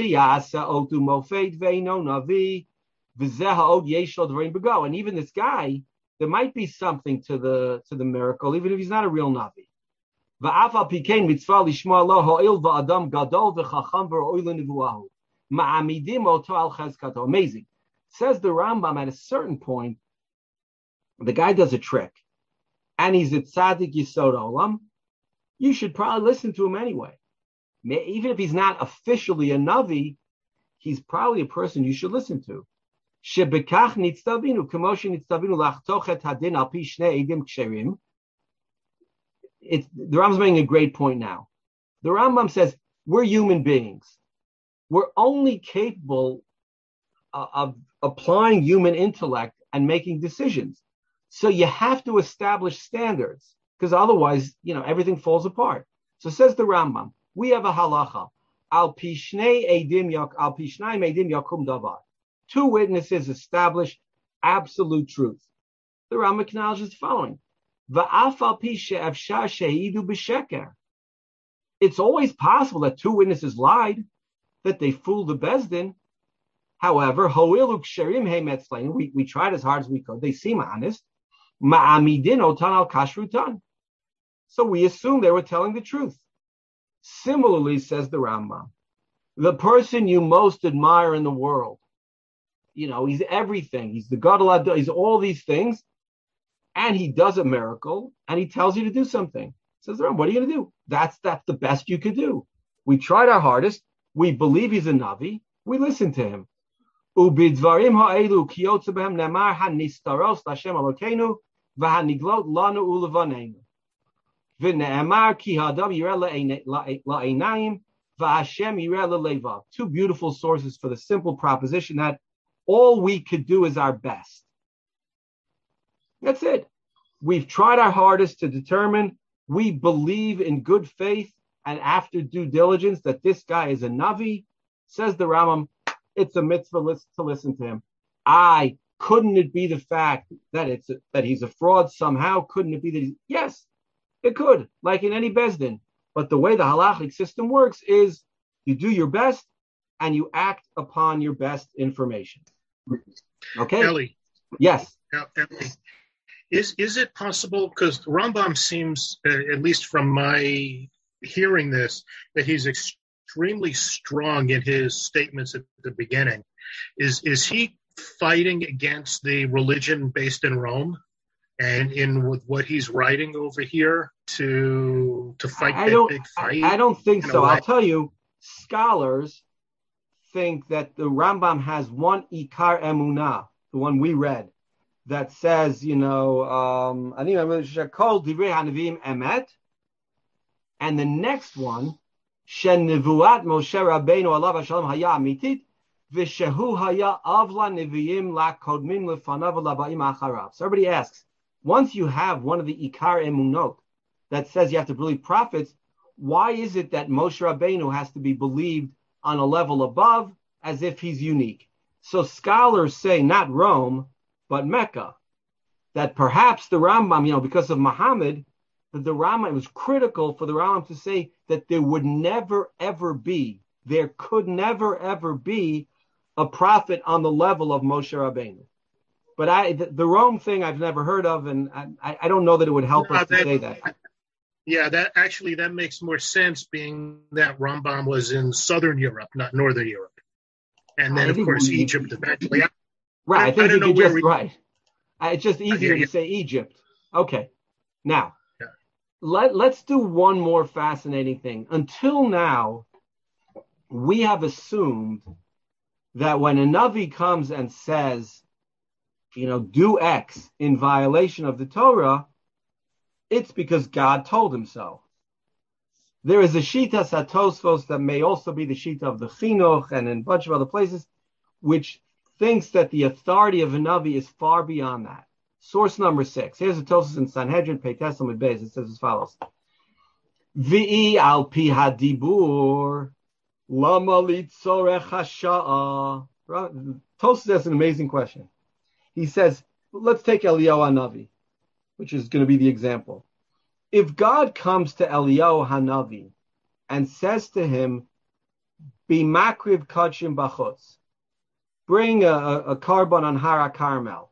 even this guy, there might be something to the to the miracle, even if he's not a real Navi. Amazing. Says the Rambam, at a certain point, the guy does a trick, and he's a tzaddik yisod olam. You should probably listen to him anyway. Even if he's not officially a Navi, he's probably a person you should listen to. Shebekach nitztavinu, k'moshe nitztavinu lachtochet hadin al pi shnei edim ksherim. It's the Rambam's making a great point now. The Rambam says we're human beings. We're only capable uh, of applying human intellect and making decisions. So you have to establish standards, because otherwise, you know, everything falls apart. So says the Rambam, we have a halacha. Al pi shnei edim yak al pi shnayim edim yakum davar. Two witnesses establish absolute truth. The Rambam acknowledges the following: Va'af al pi she'efshar she'idu b'sheker. It's always possible that two witnesses lied, that they fooled the Bezdin. However, ho'ilu ksherim heimetzlein, we we tried as hard as we could. They seem honest. Ma'amidin otan al kashrutan. So we assume they were telling the truth. Similarly, says the Rambam, the person you most admire in the world, you know, he's everything. He's the Gadol, he's all these things. And he does a miracle and he tells you to do something. Says, what are you going to do? That's that's the best you could do. We tried our hardest. We believe he's a Navi. We listen to him. Ubidvarim ha'elu kiyotzu behem nemar hanistaros l'Hashem Elokeinu v'haniglot lanu ulevanenu. V'ne'emar ki ha'adam yireh la'einayim v'Hashem yireh le'levav. Two beautiful sources for the simple proposition that all we could do is our best. That's it. We've tried our hardest to determine we believe in good faith and after due diligence that this guy is a Navi. Says the Rambam, it's a mitzvah to listen to him. I couldn't it be the fact that it's a, that he's a fraud somehow? Couldn't it be that he's, yes, it could, like in any Bezdin. But the way the halachic system works is you do your best and you act upon your best information. Okay? Ellie. Yes. Ellie. Is is it possible, because Rambam seems, uh, at least from my hearing this, that he's extremely strong in his statements at the beginning. Is is he fighting against the religion based in Rome, and in with what he's writing over here to to fight I that big fight? I, I don't think so. I'll tell you, scholars think that the Rambam has one Ikar Emunah, the one we read, that says, you know, um, and the next one, Shen Nevuat Moshe Rabbeinu Alav Shalom Haya Amitit, V'Shehu Haya Avla Neviim La Kodmim Lefanav Labaim Acharav. So everybody asks, once you have one of the Ikar Emunot that says you have to believe prophets, why is it that Moshe Rabbeinu has to be believed on a level above as if he's unique? So scholars say not Rome, but Mecca, that perhaps the Rambam, you know, because of Muhammad, that the Rambam, it was critical for the Rambam to say that there would never, ever be, there could never, ever be a prophet on the level of Moshe Rabbeinu. But I, the, the Rome thing I've never heard of, and I, I don't know that it would help no, us to that, say that. Yeah, that actually, that makes more sense, being that Rambam was in Southern Europe, not Northern Europe. And then, I of course, we, Egypt eventually. Right, I, I think I you could just, we... right. It's just easier yeah, yeah. to say Egypt. Okay. Now, yeah. let, let's do one more fascinating thing. Until now, we have assumed that when a Navi comes and says, you know, do X in violation of the Torah, it's because God told him so. There is a Shita Satosfos that may also be the Shita of the Chinuch and in a bunch of other places, which thinks that the authority of a Navi is far beyond that. Source number six. Here's a Tosfos in Sanhedrin, Pei Tesla Beis. It says as follows. V'i al pi hadibur lama litzorech hasha'a. Tosfos has an amazing question. He says, let's take Eliyahu Hanavi, which is going to be the example. If God comes to Eliyahu Hanavi and says to him, Be makriv kachim bachutz, bring a, a carbon on Hara Carmel,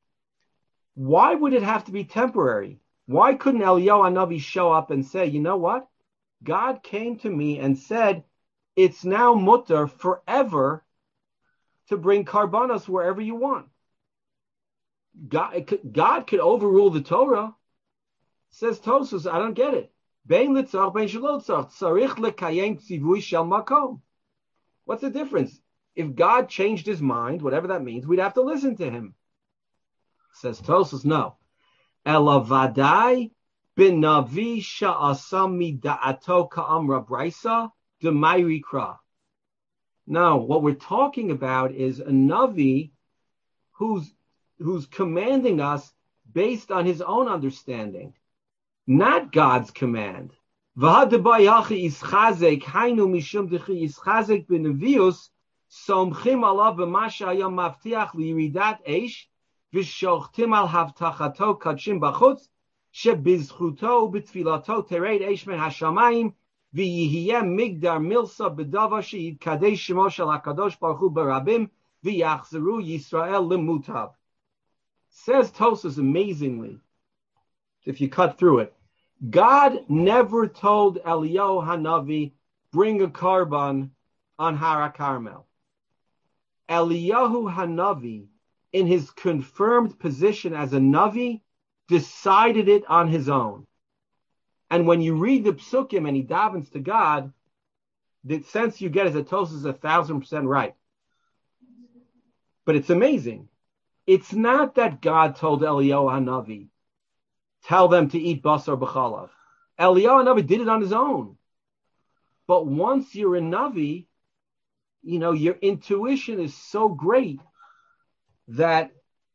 why would it have to be temporary? Why couldn't Eliyahu Hanavi show up and say, you know what? God came to me and said, it's now mutter forever to bring karbanos wherever you want. God, God could overrule the Torah. Says Tosfos, I don't get it. Bein litzach, bein shelo tzach, tzarich lekayem tzivui shel makom. What's the difference? If God changed his mind, whatever that means, we'd have to listen to him. Says Tosfos, no. Ela vadai bin navi sha'asam mida'ato ka'amra brisa d'mayri kra. No, what we're talking about is a Navi who's who's commanding us based on his own understanding, not God's command. V'hadabayachi ischazek hainu mishum dechi ischazek b'nevius somchim alav b'masha hayam mavtiach liyiridat eish v'shochtim al havtachato kachim b'chutz shebizchuto b'tfilato tered eish men hashamayim v'yihiyeh migdar milsa b'dava she'yidkadei shemo shel hakadosh baruch hu barabim v'yachzeru Yisrael limutav. Says Tosfos amazingly, if you cut through it, God never told Eliyahu Hanavi, bring a carbon on Hara Carmel. Eliyahu Hanavi, in his confirmed position as a Navi, decided it on his own. And when you read the Psukim and he davens to God, the sense you get is that Tosfos is a thousand percent right. But it's amazing. It's not that God told Eliyahu Hanavi, tell them to eat basar b'chalav. Eliyahu Hanavi did it on his own. But once you're a Navi, you know, your intuition is so great that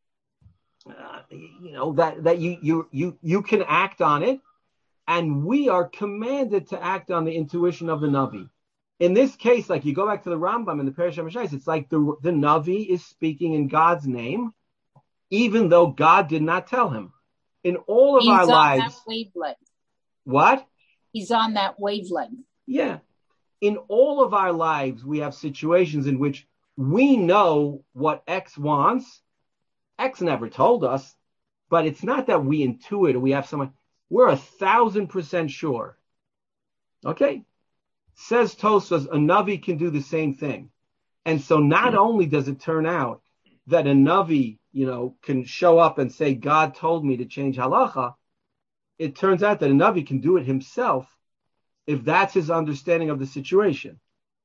uh, you know that that you you you you can act on it, and we are commanded to act on the intuition of the Navi. In this case, like you go back to the Rambam in the Parish HaMashais, it's like the the Navi is speaking in God's name, even though God did not tell him. In all of He's our on lives, that wavelength. What? He's on that wavelength. Yeah. In all of our lives, we have situations in which we know what X wants. X never told us, but it's not that we intuit or we have someone. We're a thousand percent sure. Okay? Says Tosfos, a Navi can do the same thing. And so not only does it turn out that a Navi, you know, can show up and say, God told me to change halacha, it turns out that a Navi can do it himself if that's his understanding of the situation.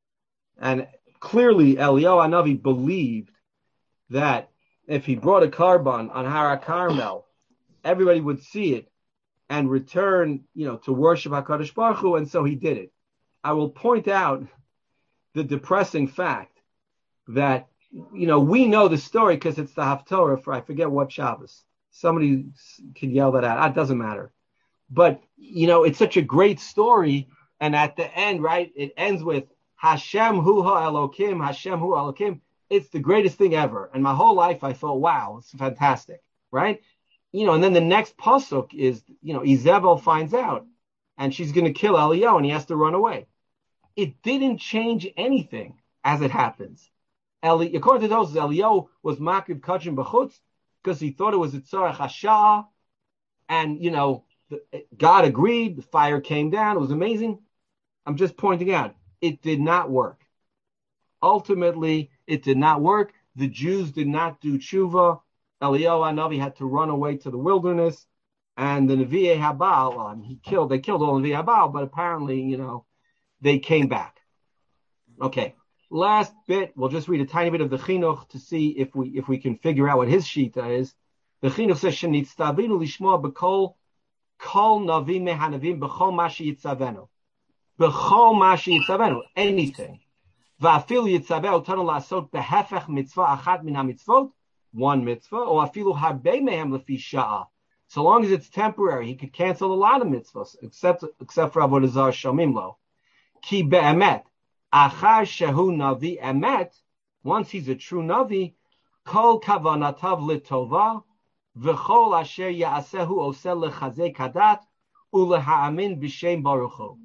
And clearly, Eliyahu Hanavi believed that if he brought a carbon on Har HaKarmel, everybody would see it and return, you know, to worship HaKadosh Baruch Hu, and so he did it. I will point out the depressing fact that, you know, we know the story because it's the Haftorah for, I forget what Shabbos. Somebody can yell that out. It doesn't matter. But, you know, it's such a great story. And at the end, right, it ends with Hashem hu ha'elokim, Hashem hu ha'elokim. It's the greatest thing ever. And my whole life I thought, wow, it's fantastic, right? You know, and then the next pasuk is, you know, Izebel finds out and she's going to kill Eliyahu and he has to run away. It didn't change anything as it happens. Eli, according to those, Eliyahu was makrib kachim b'chutz because he thought it was a tzarech hashah, and, you know, God agreed, the fire came down, it was amazing. I'm just pointing out, it did not work. Ultimately, it did not work. The Jews did not do tshuva. Eliyahu Hanavi had to run away to the wilderness, and the Nevi'ei Habal, well, he killed, they killed all the Nevi'ei Habal, but apparently, you know, they came back. Okay, last bit, we'll just read a tiny bit of the Chinuch to see if we if we can figure out what his shita is. The Chinuch says, Shenitztavinu lishmoa b'kol kol navi mehanavim b'chol mashi yitzavenu. B'chol mashi yitzavenu, anything. Va'afilu yitzaveh otanu la'asot behefech mitzvah achat min ha'mitzvot, one mitzvah, or afilu harbe mehem lefi sha'a. So long as it's temporary, he could cancel a lot of mitzvahs, except except for avodah zarah shomim lo. Ki be'emet, achar shehu navi emet, once he's a true navi, kol kavanatav litova, v'chol asher ya'asehu oseh lechazek hadat, u'leha'amin b'shem baruch hu.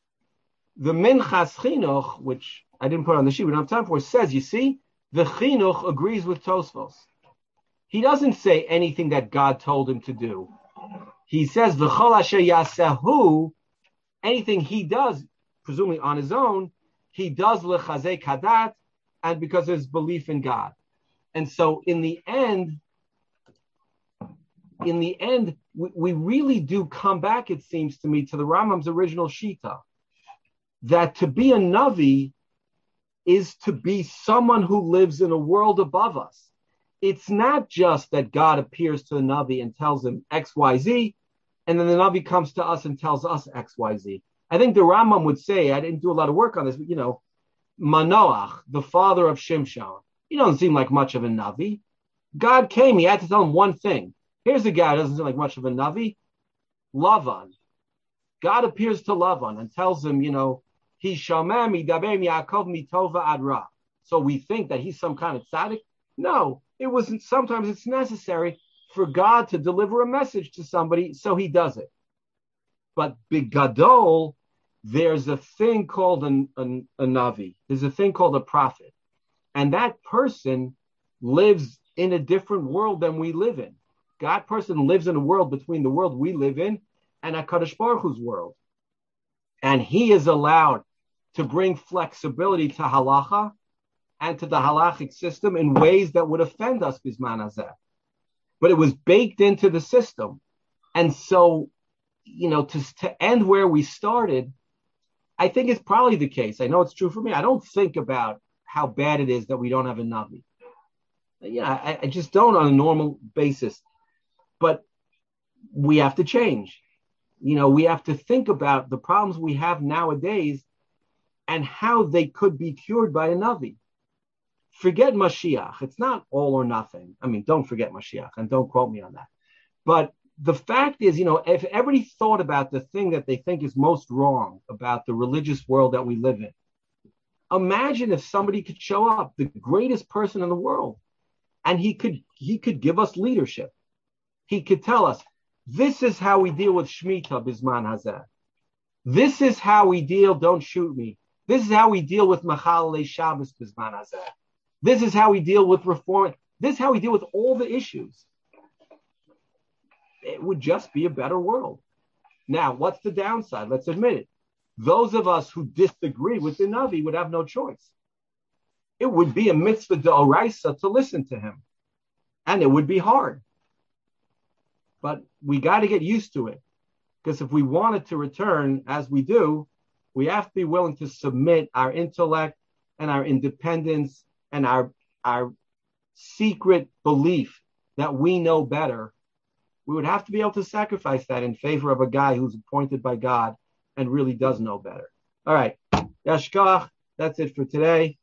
The Minchas Chinuch, which I didn't put on the sheet, we don't have time for, says, you see, the Chinuch agrees with Tosfos. He doesn't say anything that God told him to do. He says, v'chol asher ya'asehu, anything he does, presumably on his own, he does lechazek hadat, and because of his belief in God. And so in the end, in the end, we, we really do come back, it seems to me, to the Rambam's original shita, that to be a Navi is to be someone who lives in a world above us. It's not just that God appears to the Navi and tells him X, Y, Z, and then the Navi comes to us and tells us X, Y, Z. I think the Rambam would say, I didn't do a lot of work on this, but, you know, Manoach, the father of Shimshon, he doesn't seem like much of a Navi. God came, he had to tell him one thing. Here's a guy who doesn't seem like much of a Navi, Lavan. God appears to Lavan and tells him, you know, he shamem yidaber Yaakov mitova ad ra. So we think that he's some kind of tzaddik. No, it wasn't. Sometimes it's necessary for God to deliver a message to somebody, so he does it. But bigadol, there's a thing called an, an, a navi. There's a thing called a prophet. And that person lives in a different world than we live in. God person lives in a world between the world we live in and HaKadosh Baruch Hu's world. And he is allowed to bring flexibility to halacha and to the halachic system in ways that would offend us, Bisman Hazeh. But it was baked into the system. And so, you know, to, to end where we started, I think it's probably the case. I know it's true for me. I don't think about how bad it is that we don't have a Navi. Yeah, I, I just don't on a normal basis. But we have to change. You know, we have to think about the problems we have nowadays and how they could be cured by a Navi. Forget Mashiach. It's not all or nothing. I mean, don't forget Mashiach and don't quote me on that. But the fact is, you know, if everybody thought about the thing that they think is most wrong about the religious world that we live in, imagine if somebody could show up, the greatest person in the world, and he could he could give us leadership. He could tell us, this is how we deal with Shemitah, Bisman Hazeh. This is how we deal, don't shoot me. This is how we deal with Machalei Shabbos, Bisman Hazeh. This is how we deal with reform. This is how we deal with all the issues. It would just be a better world. Now, what's the downside? Let's admit it. Those of us who disagree with the Navi would have no choice. It would be a mitzvah d'oraisa to listen to him. And it would be hard. But we got to get used to it. Because if we wanted to return, as we do, we have to be willing to submit our intellect and our independence and our, our secret belief that we know better. We would have to be able to sacrifice that in favor of a guy who's appointed by God and really does know better. All right. Yashkach, that's it for today.